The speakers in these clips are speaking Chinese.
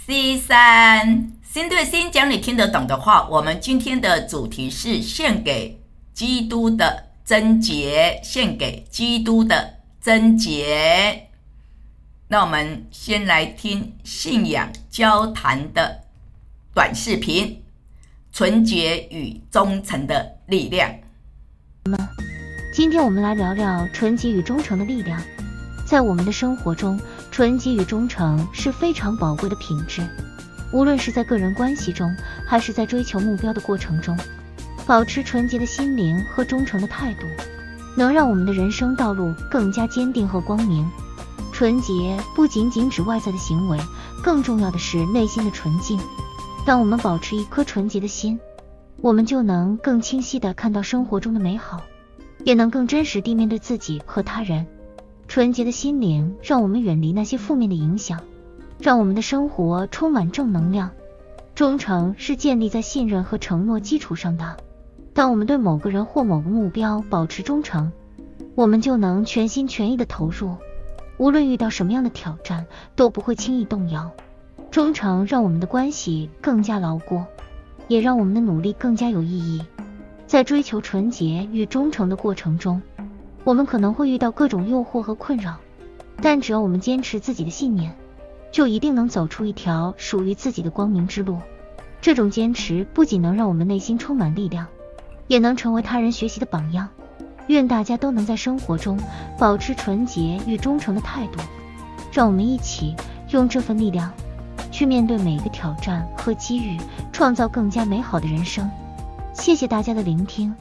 C3心对心讲你听得懂的话，我们今天的主题是献给基督的贞洁，献给基督的贞洁。那我们先来听信仰交谈的短视频，纯洁与忠诚的力量。 今天我们来聊聊纯洁与忠诚的力量。在我们的生活中，纯洁与忠诚是非常宝贵的品质。无论是在个人关系中，还是在追求目标的过程中，保持纯洁的心灵和忠诚的态度，能让我们的人生道路更加坚定和光明。纯洁不仅仅指外在的行为，更重要的是内心的纯净。当我们保持一颗纯洁的心，我们就能更清晰地看到生活中的美好，也能更真实地面对自己和他人。纯洁的心灵让我们远离那些负面的影响，让我们的生活充满正能量。忠诚是建立在信任和承诺基础上的。当我们对某个人或某个目标保持忠诚，我们就能全心全意地投入，无论遇到什么样的挑战，都不会轻易动摇。忠诚让我们的关系更加牢固，也让我们的努力更加有意义。在追求纯洁与忠诚的过程中，我们可能会遇到各种诱惑和困扰，但只要我们坚持自己的信念，就一定能走出一条属于自己的光明之路。这种坚持不仅能让我们内心充满力量，也能成为他人学习的榜样。愿大家都能在生活中保持纯洁与忠诚的态度，让我们一起用这份力量去面对每一个挑战和机遇，创造更加美好的人生。谢谢大家的聆听。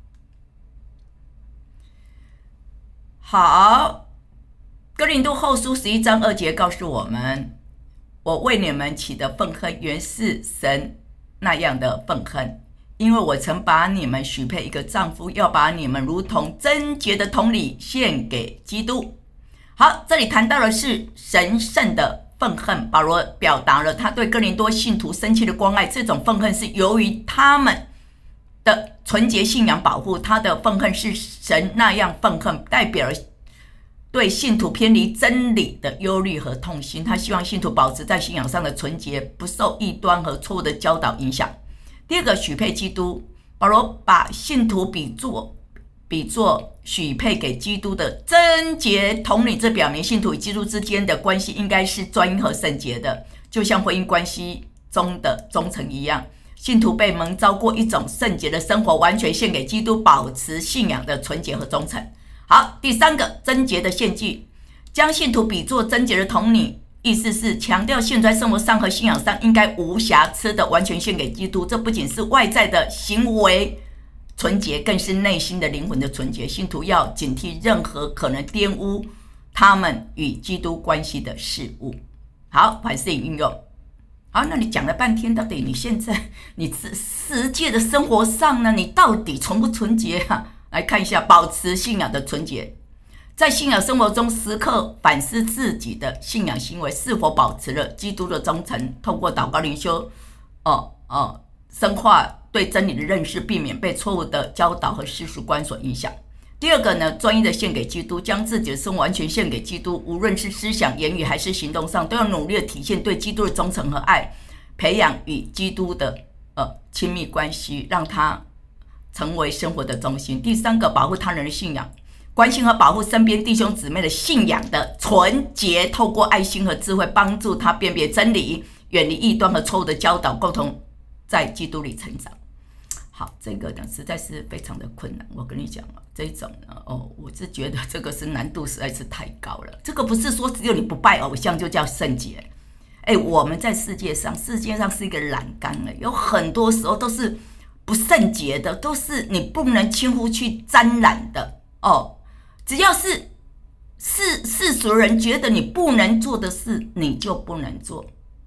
好，哥林多后书11章2节告诉我们，我为你们起的愤恨原是神那样的愤恨，因为我曾把你们许配一个丈夫，要把你们如同贞洁的童女献给基督。好，这里谈到的是神圣的愤恨，保罗表达了他对哥林多信徒深切的关爱。这种愤恨是由于他们的纯洁信仰保护，他的愤恨是神那样愤恨，代表了对信徒偏离真理的忧虑和痛心。他希望信徒保持在信仰上的纯洁，不受异端和错误的教导影响。第二个，许配基督，保罗把信徒比作许配给基督的贞洁童女，这表明信徒与基督之间的关系应该是专一和圣洁的，就像婚姻关系中的忠诚一样。信徒被蒙召过一种圣洁的生活，完全献给基督，保持信仰的纯洁和忠诚。好，第三个，贞洁的献祭，将信徒比作贞洁的童女，意思是强调信徒在生活上和信仰上应该无瑕疵的完全献给基督。这不仅是外在的行为纯洁，更是内心的灵魂的纯洁。信徒要警惕任何可能玷污他们与基督关系的事物。好，凡事应用。好，那你讲了半天，到底你现在你实际的生活上呢，你到底纯不纯洁啊？来看一下，保持信仰的纯洁，在信仰生活中时刻反思自己的信仰行为是否保持了基督的忠诚，透过祷告灵修深化对真理的认识，避免被错误的教导和世俗观所影响。第二个呢，专一的献给基督，将自己的生活完全献给基督，无论是思想、言语还是行动上，都要努力的体现对基督的忠诚和爱，培养与基督的亲密关系，让他成为生活的中心。第三个，保护他人的信仰，关心和保护身边弟兄姊妹的信仰的纯洁，透过爱心和智慧帮助他辨别真理，远离异端和错误的教导，共同在基督里成长。好，这个呢实在是非常的困难。我跟你讲这种呢，我是觉得这个是难度实在是太高了。这个不是说只有你不拜偶像就叫圣洁。我们在世界上是一个栏杆了，有很多时候都是不圣洁的，都是你不能轻忽去沾染的只要是世俗人觉得你不能做的事，你就不能做。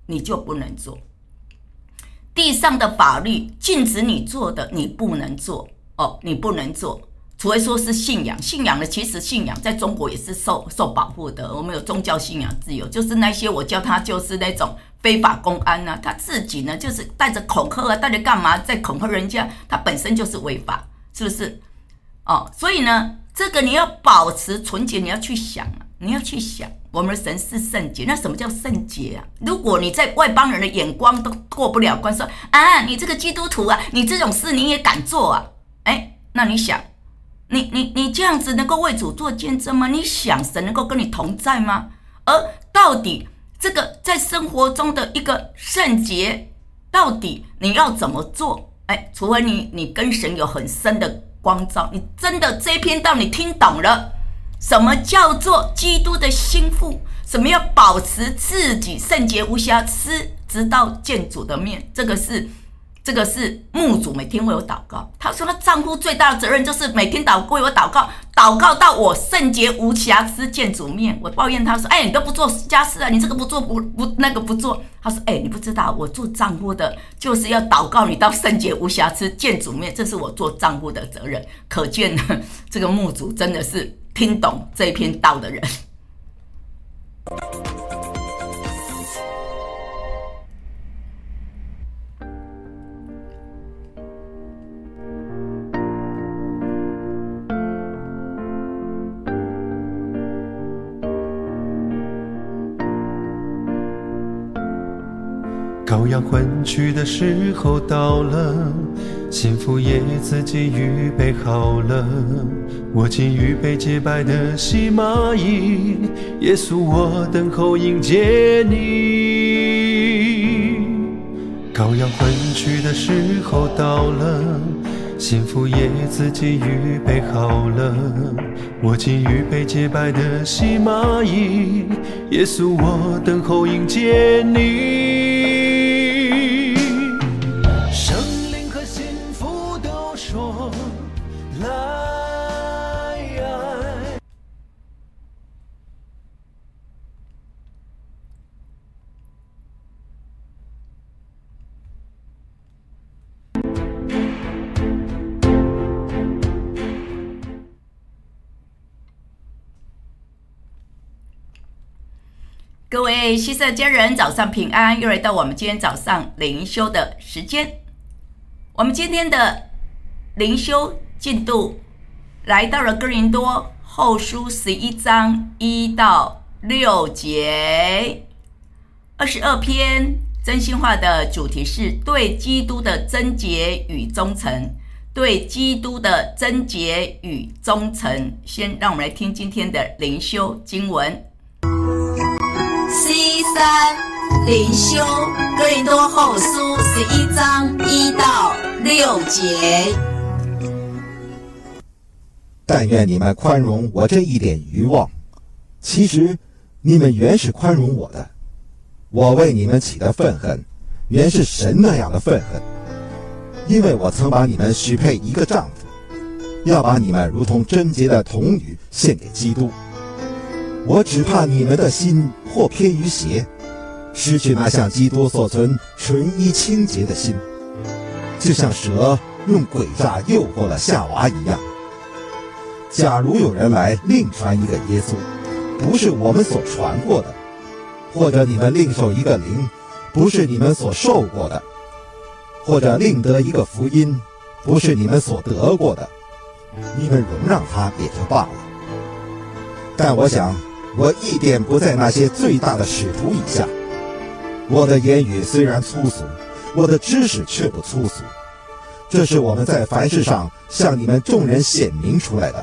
地上的法律禁止你做的，你不能做除非说是信仰呢，其实信仰在中国也是受保护的。我们有宗教信仰自由，就是那些我叫他就是那种非法公安他自己呢就是带着恐吓带着干嘛在恐吓人家，他本身就是违法，是不是所以呢这个你要保持纯洁，你要去想你要去想，我们的神是圣洁，那什么叫圣洁啊？如果你在外邦人的眼光都过不了关，说啊，你这个基督徒啊，你这种事你也敢做啊？那你想，你这样子能够为主做见证吗？你想神能够跟你同在吗？而到底这个在生活中的一个圣洁，到底你要怎么做？除非你跟神有很深的光照，你真的这一篇道你听懂了。什么叫做基督的心腹？什么要保持自己圣洁无瑕疵，直到见主的面？这个是牧主每天为我祷告。他说他丈夫最大的责任就是每天为我祷告，祷告到我圣洁无瑕疵见主面。我抱怨他说：“你都不做家事啊，你这个不做那个不做。”他说：“你不知道，我做丈夫的就是要祷告你到圣洁无瑕疵见主面，这是我做丈夫的责任。”可见呢，这个牧主真的是听懂这篇道的人。 羔羊婚娶的时候到了，新妇也自己预备好了。我今预备洁白的细麻衣，耶稣我等候迎接你。羔羊婚娶的时候到了，新妇也自己预备好了。我今预备洁白的细麻衣，耶稣我等候迎接你。 各位西社家人，早上平安！又来到我们今天早上灵修的时间。我们今天的灵修进度来到了哥林多后书11章1到6节，22篇真心话的主题是对基督的贞洁与忠诚。对基督的贞洁与忠诚。先让我们来听今天的灵修经文。 C3 灵修哥林多后书11章1到6节。 但愿你们宽容我这一点愚妄，其实你们原是宽容我的。我为你们起的愤恨，原是神那样的愤恨，因为我曾把你们许配一个丈夫，要把你们如同贞洁的童女献给基督。我只怕你们的心或偏于邪，失去那像基督所存纯一清洁的心，就像蛇用诡诈诱惑了夏娃一样。假如有人来另传一个耶稣，不是我们所传过的，或者你们另受一个灵，不是你们所受过的，或者另得一个福音，不是你们所得过的，你们容让他也就罢了。但我想我一点不在那些最大的使徒以下。我的言语虽然粗俗，我的知识却不粗俗，这是我们在凡事上向你们众人显明出来的。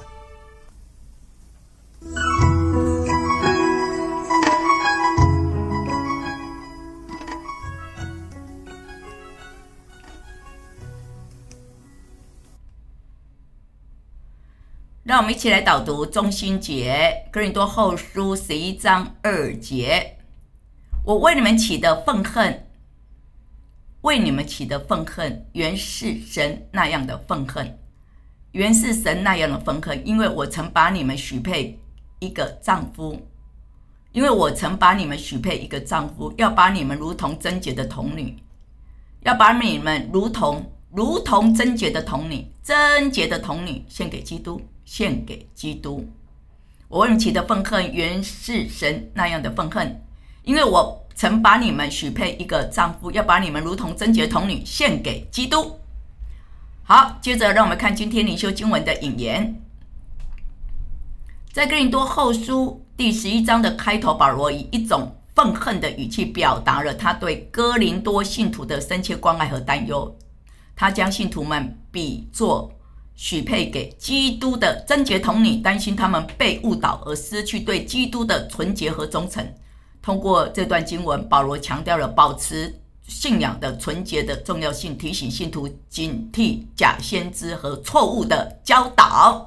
让我们一起来导读中心节，哥林多后书11章2节。我为你们起的愤恨，为你们起的愤恨，原是神那样的愤恨，原是神那样的愤恨，因为我曾把你们许配一个丈夫，因为我曾把你们许配一个丈夫，要把你们如同贞洁的童女，要把你们如同贞洁的童女，贞洁的童女献给基督，献给基督。我为你们起的愤恨，原是神那样的愤恨，因为我曾把你们许配一个丈夫，要把你们如同贞洁的童女献给基督。好，接着让我们看今天灵修经文的引言。在哥林多后书第11章的开头，保罗以一种愤恨的语气表达了他对哥林多信徒的深切关爱和担忧。他将信徒们比作许配给基督的贞洁童女，担心他们被误导而失去对基督的纯洁和忠诚。通过这段经文，保罗强调了保持信仰的纯洁的重要性，提醒信徒警惕假先知和错误的教导。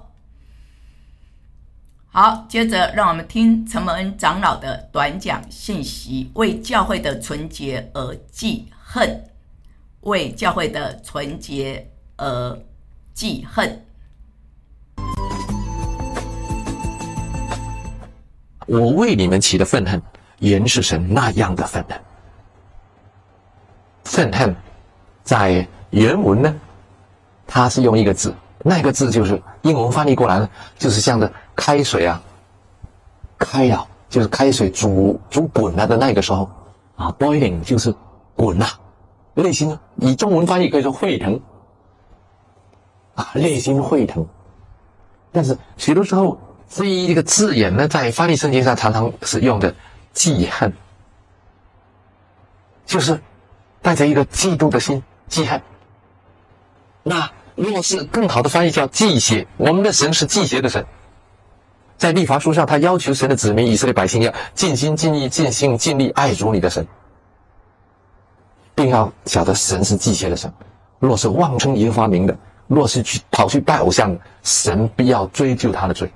好，接着让我们听陈蒙恩长老的短讲信息，为教会的纯洁而记恨，为教会的纯洁而记恨。 我为你们起的愤恨，原是神那样的愤恨。愤恨在原文呢，它是用一个字，那个字就是英文翻译过来呢，就是像的开水啊，开了就是开水煮滚了的那个时候啊 ，boiling 就是滚了，内心呢以中文翻译可以说沸腾啊，内心沸腾。但是许多时候这一个字眼呢，在翻译圣经上常常是用的记恨，就是带着一个嫉妒的心，记恨。那若是更好的翻译叫忌邪，我们的神是忌邪的神。在律法书上，他要求神的子民以色列百姓要尽心尽意尽心尽力爱主你的神，并要晓得神是忌邪的神。若是妄称耶和华名的，若是跑去拜偶像，神必要追究他的罪。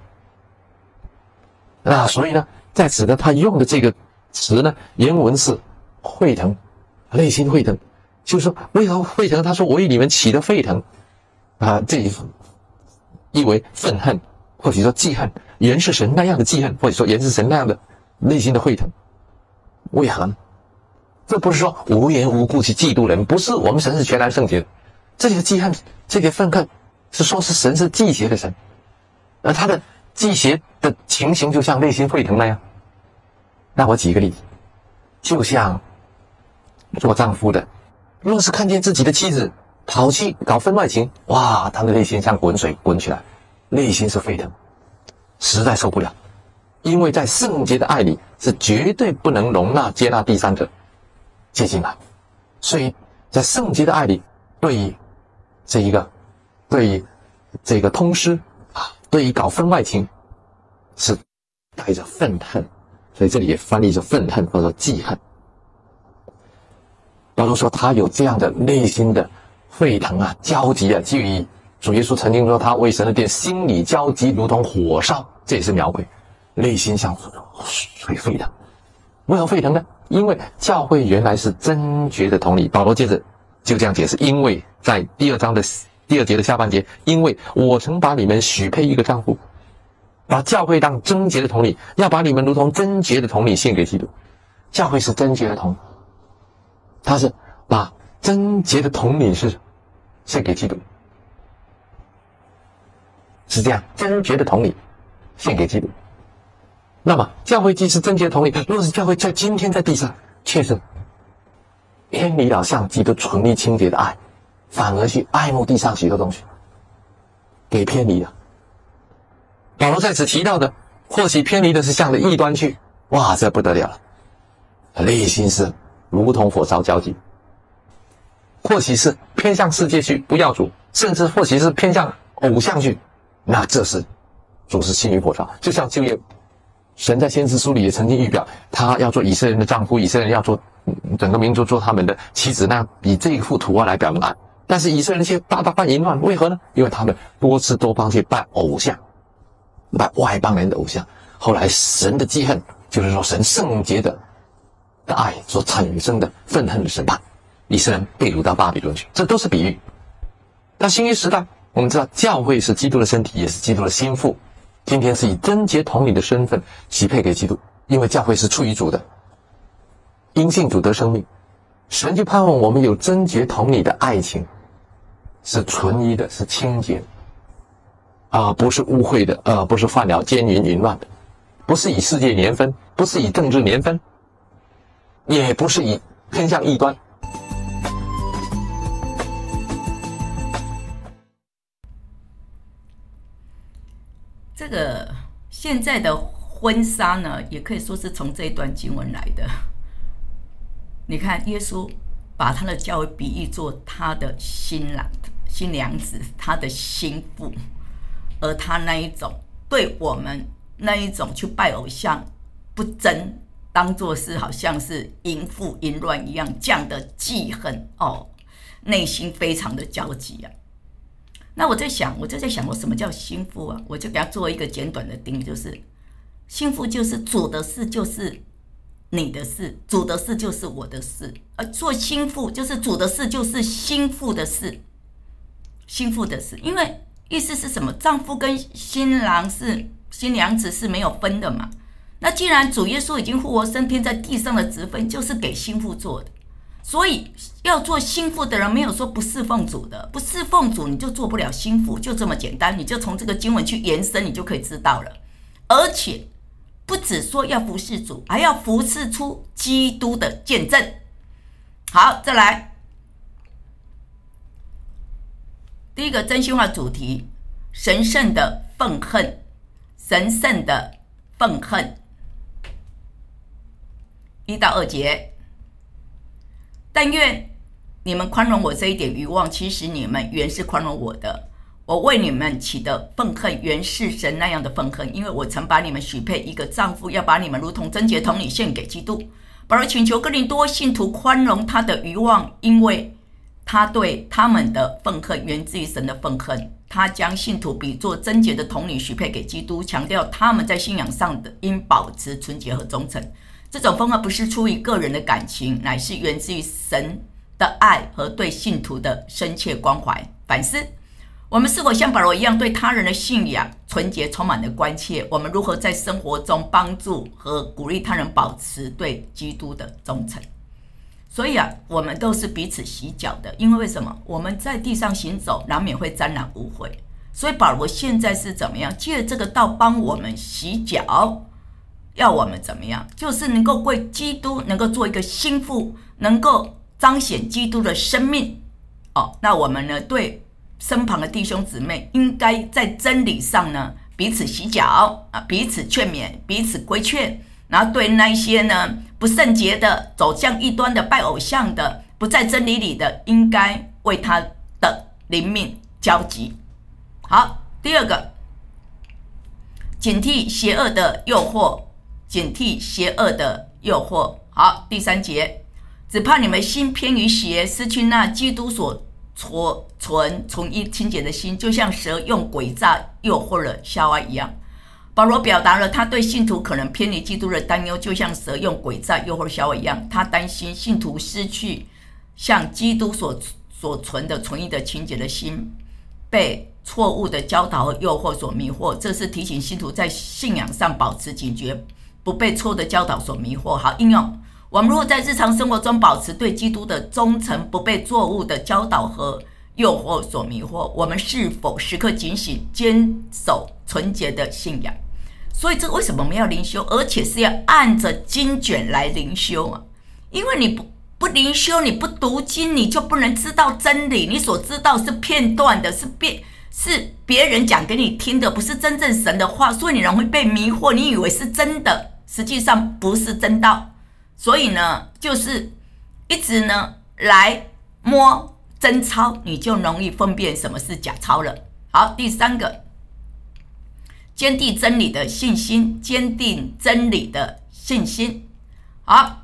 那所以呢，在此呢，他用的这个词呢，原文是沸腾，内心沸腾，就是说为何沸腾？他说我与你们起的沸腾啊，这意为愤恨，或许说记恨，原是神那样的记恨，或者说原是神那样的内心的沸腾。为何呢？这不是说无缘无故去嫉妒人，不是，我们神是全然圣洁的。这里的记恨，这个愤恨，是说是神是忌邪的神，而他的忌邪的情形就像内心沸腾那样。那我举一个例子，就像做丈夫的，若是看见自己的妻子跑去搞婚外情，哇，他的内心像滚水滚起来，内心是沸腾，实在受不了。因为在圣洁的爱里是绝对不能容纳接纳第三者接近来，所以在圣洁的爱里，对于这个通师啊，对于搞婚外情是带着愤恨，所以这里也翻译着愤恨或者记恨。保罗说他有这样的内心的沸腾啊，焦急啊，基于主耶稣曾经说他为神的殿心里焦急如同火烧，这也是描绘内心像水沸腾。为何沸腾呢？因为教会原来是贞洁的同理。保罗接着就这样解释，因为在第二章的第二节的下半节，因为我曾把你们许配一个丈夫，把教会当贞洁的同理，要把你们如同贞洁的同理献给基督。教会是贞洁的同理，他是把贞洁的同理是献给基督，是这样，贞洁的同理献给基督。那么教会既是贞洁的同理，若是教会在今天在地上确实偏离了像基督纯一清洁的爱，反而去爱慕地上许多东西，给偏离了。保罗在此提到的，或许偏离的是向着异端去，哇，这不得了了，内心是如同火烧焦急；或许是偏向世界去，不要主，甚至或许是偏向偶像去，那这是主是心于火烧。就像旧约，神在先知书里也曾经预表，他要做以色列人的丈夫，以色列人要做整个民族做他们的妻子，那以这一幅图画来表明爱。但是以色列人却大大犯淫乱，为何呢？因为他们多次多方去拜偶像，拜外邦人的偶像。后来神的记恨，就是说神圣洁的爱所产生的愤恨的审判，以色列人被掳到巴比伦去，这都是比喻。但新约时代，我们知道教会是基督的身体，也是基督的心腹，今天是以贞洁同理的身份许配给基督，因为教会是出于主的，因信主得生命，神就盼望我们有贞洁同理的爱情，是纯一的，是清洁的，不是污秽的，不是犯了奸淫淫乱的，不是以世界年分，不是以政治年分，也不是以偏向异端。 这个现在的婚纱呢，也可以说是从这一段经文来的。你看，耶稣把他的教会比喻作他的新娘子，他的心腹，而他那一种对我们那一种去拜偶像不争，当作是好像是淫妇淫乱一样，这样的记恨哦，内心非常的焦急啊。那我就在想，我什么叫心腹啊？我就给他做一个简短的定义，就是心腹就是主的事就是你的事，主的事就是我的事，做心腹就是主的事就是心腹的事，心腹的事，因为意思是什么？丈夫跟新娘子是没有分的嘛。那既然主耶稣已经复活升天，在地上的职分就是给心腹做的，所以要做心腹的人没有说不侍奉主的，不侍奉主你就做不了心腹，就这么简单。你就从这个经文去延伸，你就可以知道了。而且不只说要服侍主，还要服侍出基督的见证。好，再来第一个真心话主题：神圣的愤恨，神圣的愤恨。1到2节，但愿你们宽容我这一点愚妄，其实你们原是宽容我的。我为你们起的愤恨原是神那样的愤恨，因为我曾把你们许配一个丈夫，要把你们如同贞洁童女献给基督。保罗请求哥林多信徒宽容他的愚妄，因为他对他们的愤恨源自于神的愤恨。他将信徒比作贞洁的童女许配给基督，强调他们在信仰上的应保持纯洁和忠诚。这种愤恨不是出于个人的感情，乃是源自于神的爱和对信徒的深切关怀。反思我们是否像保罗一样对他人的信仰纯洁充满了关切？我们如何在生活中帮助和鼓励他人保持对基督的忠诚？所以我们都是彼此洗脚的，因为什么？我们在地上行走，难免会沾染污秽。所以保罗现在是怎么样？借这个道帮我们洗脚，要我们怎么样？就是能够为基督，能够做一个心腹，能够彰显基督的生命。那我们呢，对身旁的弟兄姊妹，应该在真理上呢，彼此洗脚彼此劝勉，彼此规劝。然后对那一些呢不圣洁的、走向异端的、拜偶像的、不在真理里的，应该为他的灵命焦急。好，第二个，警惕邪恶的诱惑，警惕邪恶的诱惑。好，第3节，只怕你们心偏于邪，失去那基督所纯一清洁的心，就像蛇用诡诈诱惑了夏娃一样。保罗表达了他对信徒可能偏离基督的担忧，就像蛇用诡诈诱惑夏娃一样。他担心信徒失去像基督所存的纯一的清洁的心，被错误的教导和诱惑所迷惑。这是提醒信徒在信仰上保持警觉，不被错误的教导所迷惑。好，应用我们如果在日常生活中保持对基督的忠诚，不被错误的教导和诱惑所迷惑，我们是否时刻警醒，坚守纯洁的信仰？所以这为什么我们要灵修，而且是要按着经卷来灵修啊？因为你不灵修，你不读经，你就不能知道真理。你所知道是片段的，是别人讲给你听的，不是真正神的话，所以你容易被迷惑，你以为是真的，实际上不是真道。所以呢，就是一直呢来摸真钞，你就容易分辨什么是假钞了。好，第3个，坚定真理的信心，坚定真理的信心。好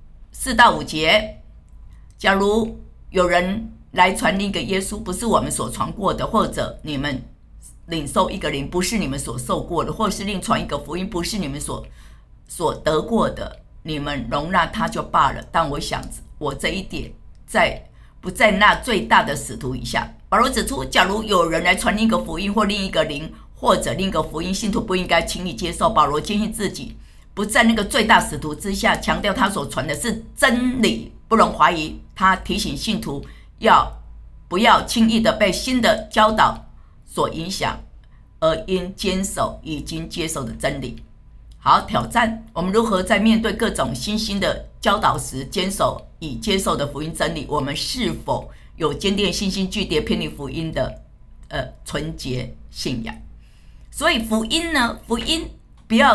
，4到5节，假如有人来传另一个耶稣，不是我们所传过的，或者你们领受一个灵，不是你们所受过的，或是另传一个福音，不是你们所得过的，你们容纳他就罢了。但我想我这一点不在那最大的使徒以下。保罗指出，假如有人来传另一个福音或另一个灵，或者另一个福音，信徒不应该轻易接受。保罗坚信自己不在那个最大使徒之下，强调他所传的是真理，不容怀疑。他提醒信徒不要轻易的被新的教导所影响，而应坚守已经接受的真理。好，挑战我们如何在面对各种新兴的教导时，坚守已接受的福音真理。我们是否有坚定信心拒绝偏离福音的纯洁信仰？所以福音呢，福音不要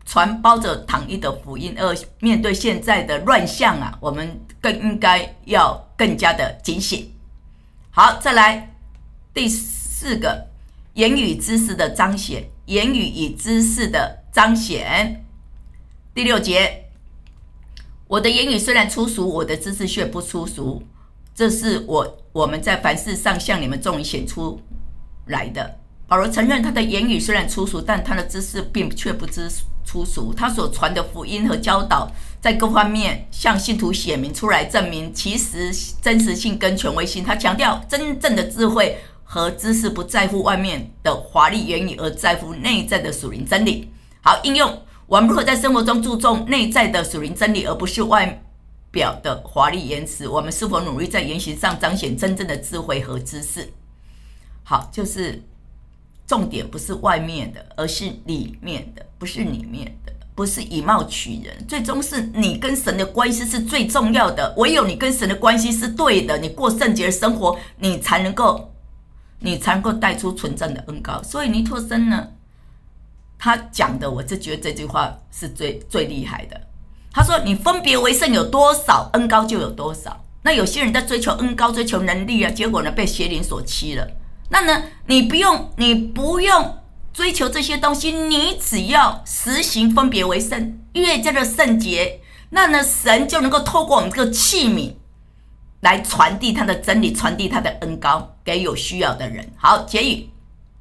传包着糖衣的福音，而面对现在的乱象啊，我们更应该要更加的警醒。好，再来第4个，言语知识的彰显，言语与知识的彰显。第6节，我的言语虽然粗俗，我的知识却不粗俗，这是我们在凡事上向你们众人显出来的。保罗承认他的言语虽然粗俗，但他的知识却不粗俗。他所传的福音和教导，在各方面向信徒显明出来，证明其实真实性跟权威性。他强调，真正的智慧和知识不在乎外面的华丽言语，而在乎内在的属灵真理。好，应用我们如何在生活中注重内在的属灵真理，而不是外表的华丽言辞？我们是否努力在言行上彰显真正的智慧和知识？好，就是重点不是外面的，而是里面的，不是里面的，不是以貌取人，最终是你跟神的关系是最重要的。唯有你跟神的关系是对的，你过圣洁的生活，你才能够带出纯正的恩膏。所以尼托生呢，他讲的，我就觉得这句话是最厉害的。他说，你分别为圣有多少，恩膏就有多少。那有些人在追求恩膏，追求能力啊，结果呢被邪灵所欺了。那呢，你不用追求这些东西，你只要实行分别为圣，越加的圣洁，那呢，神就能够透过我们这个器皿来传递他的真理，传递他的恩膏给有需要的人。好，结语。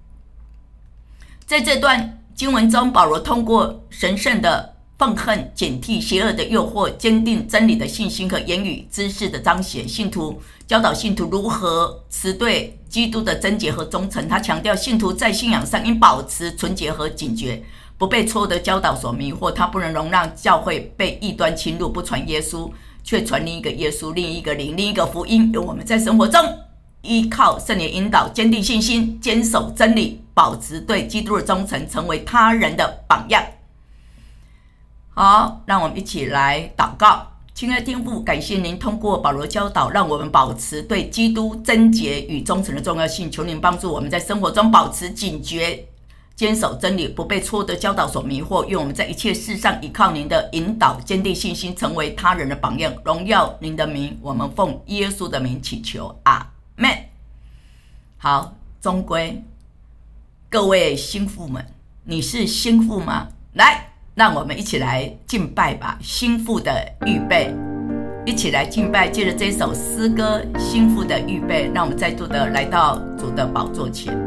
在这段经文中，保罗通过神圣的愤恨、警惕邪恶的诱惑，坚定真理的信心和言语知识的彰显，教导信徒如何持对基督的贞洁和忠诚。他强调信徒在信仰上应保持纯洁和警觉，不被错误的教导所迷惑。他不能容让教会被异端侵入，不传耶稣，却传另一个耶稣，另一个灵，另一个福音。由我们在生活中依靠圣灵引导，坚定信心，坚守真理，保持对基督的忠诚，成为他人的榜样。好，让我们一起来祷告。亲爱的天父，感谢您通过保罗教导，让我们保持对基督贞洁与忠诚的重要性。求您帮助我们在生活中保持警觉，坚守真理，不被错误的教导所迷惑。愿我们在一切事上依靠您的引导，坚定信心，成为他人的榜样。荣耀您的名，我们奉耶稣的名祈求，阿们。好，终归各位新妇们，你是新妇吗？来，让我们一起来敬拜吧，新妇的预备，一起来敬拜。借着这首诗歌《新妇的预备》，让我们再度的来到主的宝座前。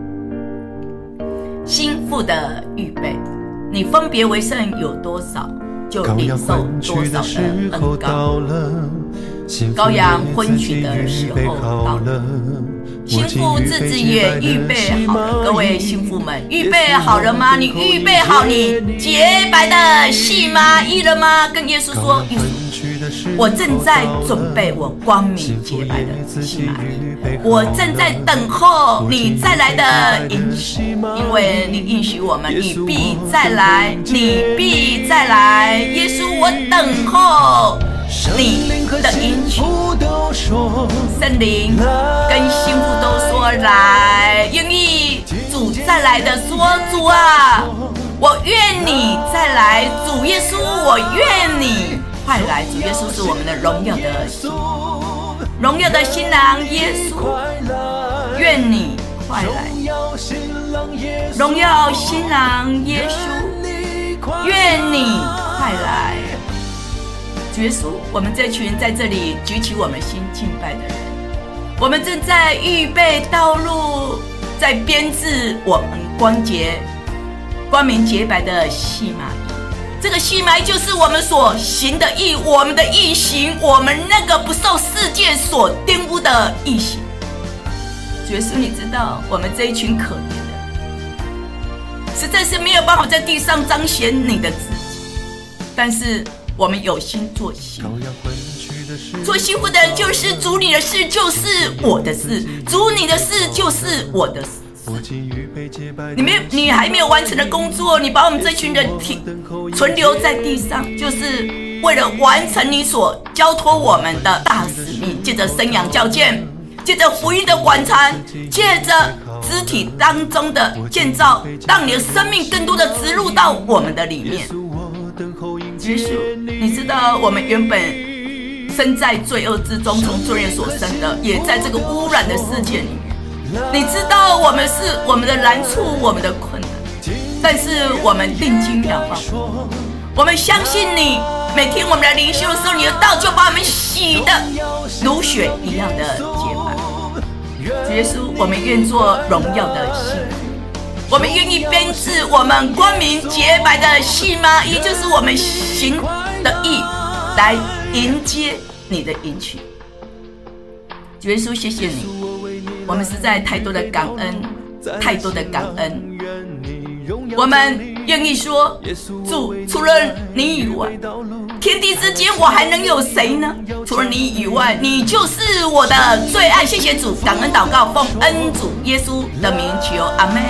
新妇的预备，你分别为圣有多少，就领受多少的恩膏。羔羊婚娶的时候到了，新妇自己也预备好了。各位新妇们，预备好了吗？你预备好你洁白的细麻衣了吗？跟耶稣说，耶稣，我正在准备我光明洁白的细麻衣，我正在等候你再来的应许，因为你应许我们，你必再来，你必再来。耶稣，我等候你的应许。圣灵跟新妇都说来，愿意主再来的说，主啊，我愿你再来。主耶稣，我愿你快来。主耶稣是我们的荣耀的新郎耶稣，愿你快来。荣耀新郎耶稣，愿你快来。主耶稣，我们这群在这里举起我们心敬拜的人，我们正在预备道路，在编制我们光明洁白的细麻衣。这个细麻衣就是我们所行的义，我们的义行，我们那个不受世界所玷污的义行。主耶稣，你知道我们这一群可怜的，实在是没有办法在地上彰显你的自己，但是我们有心做新妇，做新妇的人就是主你的事就是我的事，主你的事就是我的事。你还没有完成的工作，你把我们这群人存留在地上，就是为了完成你所交托我们的大使命。借着生养教建，借着福音的广传，借着肢体当中的建造，让你的生命更多的植入到我们的里面。耶稣，你知道我们原本身在罪恶之中，从罪孽所生的，也在这个污染的世界里面。你知道我们是我们的难处，我们的困难，但是我们定睛仰望，我们相信你。每天我们来灵修的时候，你的道就把我们洗的如雪一样的洁白。主耶稣，我们愿做荣耀的新妇，我们愿意编织我们光明洁白的细麻衣，就是我们行的义，来迎接你的迎娶。主耶稣，谢谢你，我们实在太多的感恩，太多的感恩。我们愿意说，主，除了你以外，天地之间我还能有谁呢？除了你以外，你就是我的最爱。谢谢主，感恩祷告，奉恩主耶稣的名求，阿们。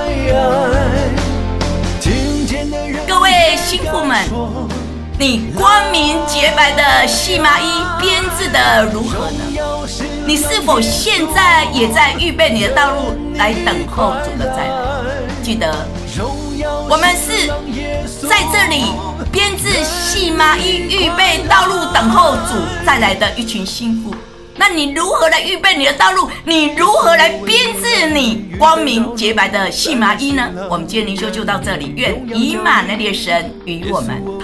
各位新妇们，你光明洁白的细麻衣编织的如何呢？你是否现在也在预备你的道路来等候主的再来？记得我们是在这里编织细麻衣，预备道路等候主再来的一群新妇。那你如何来预备你的道路？你如何来编织你光明洁白的细麻衣呢？我们今天灵修就到这里，愿以马内利的神与我们同